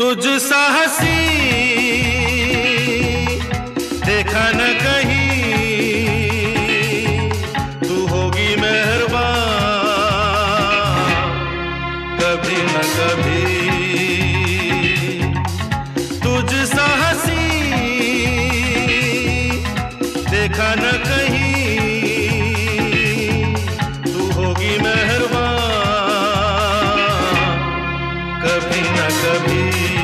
तुझ सा हसी देखा न कहीं, तू होगी मेहरबान कभी न कभी। तुझ सा हसी देखा न कहीं, तू होगी मेहरबान कभी न कभी।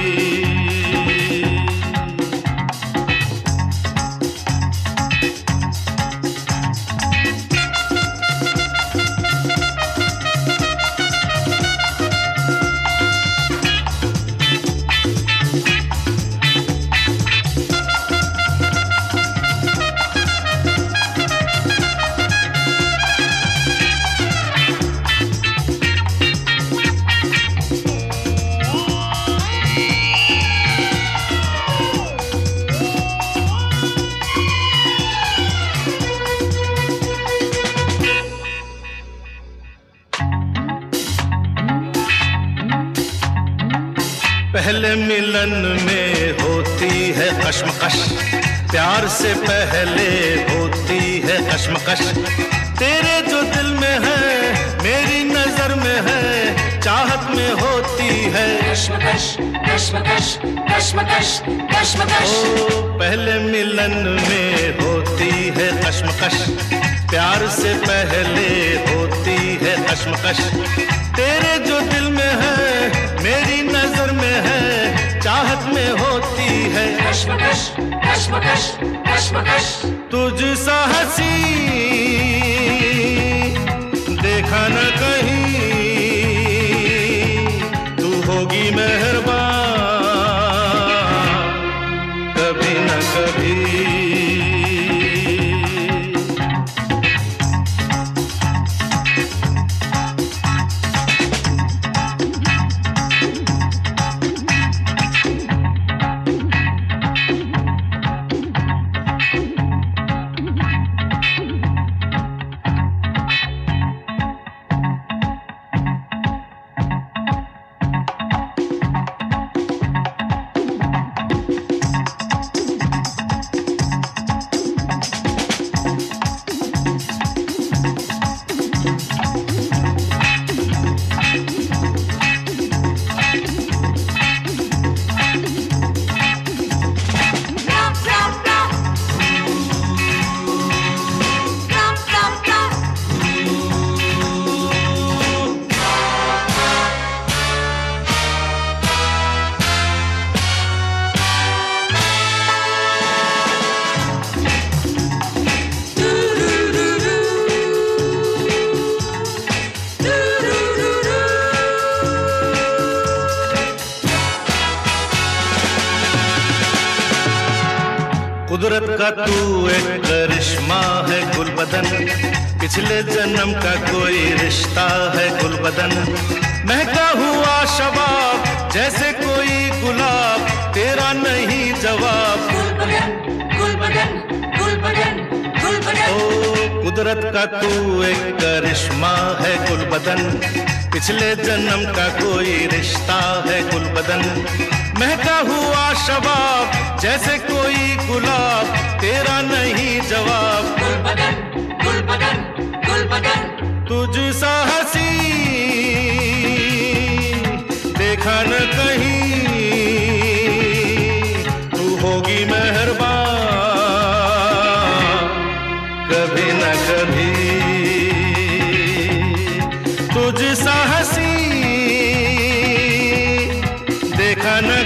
पहले मिलन में होती है कश्मकश, प्यार से पहले होती है कश्मकश। तेरे जो दिल में है मेरी नजर में है, चाहत में होती है कश्मकश कश्मकश कश्मकश कश्मकश। ओ पहले मिलन में होती है कश्मकश, प्यार से पहले होती है कश्मकश। तेरे जो दिल में है मेरी नजर में है, चाहत में होती है कश्मकश कश्मकश कश्मकश। तुझ सा हसी देखा न कहीं, तू होगी मेहरबान कभी न कभी। कुदरत का तू एक करिश्मा है गुलबदन, पिछले जन्म का कोई रिश्ता है गुलबदन। महका हुआ शबाब जैसे कोई गुलाब, तेरा नहीं जवाब गुलबदन गुलबदन गुलबदन गुलबदन। ओ कुदरत का तू एक करिश्मा है गुलबदन, पिछले जन्म का कोई रिश्ता है गुलबदन। महका हुआ शबाब जैसे कोई गुलाब, तेरा नहीं जवाब गुलबदन गुलबदन गुलबदन। तुझ सा हसी देखा न कहीं, तू होगी मेहरबान कभी न कभी। तुझ सा हसी देखा न